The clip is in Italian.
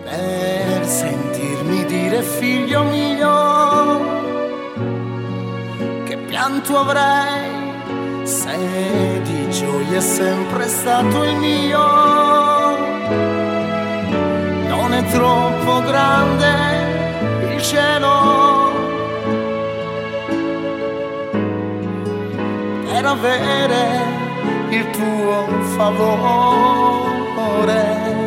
per sentirmi dire figlio mio, che pianto avrei se di gioia è sempre stato il mio. Non è troppo grande il cielo per avere il tuo favore.